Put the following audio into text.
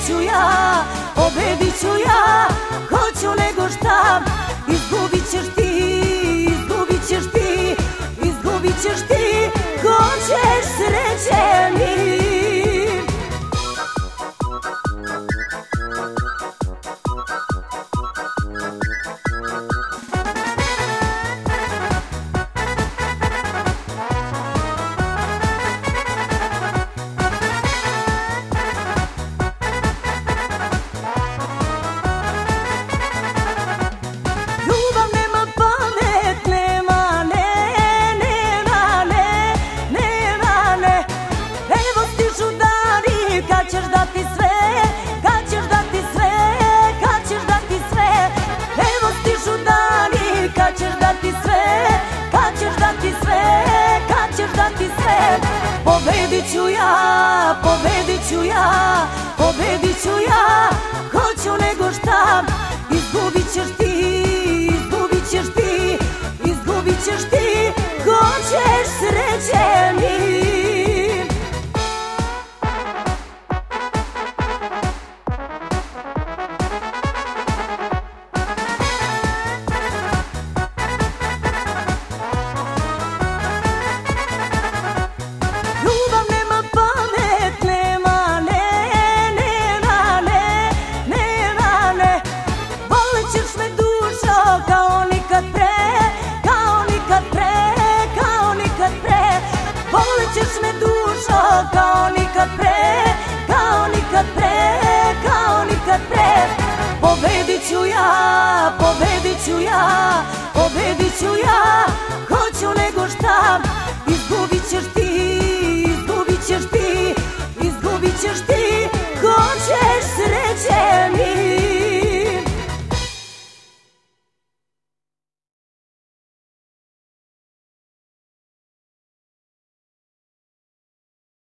ću ja, pobedit ću ja, hoću nego šta. Izgubit ćeš ti, izgubit ćeš ti, izgubit ćeš ti, hoćeš sreće mi. Pobedit ću ja, pobedit ću ja, pobedit ću ja, hoću nego šta. Izgubit ćeš ti, izgubit ćeš ti, izgubit ćeš ti, hoćeš sreće mi. Volećeš me dušo kao nikad pre, kao nikad pre, kao nikad pre. Pobedit ću ja, pobedit ću ja, pobedit ću ja, hoću nego šta.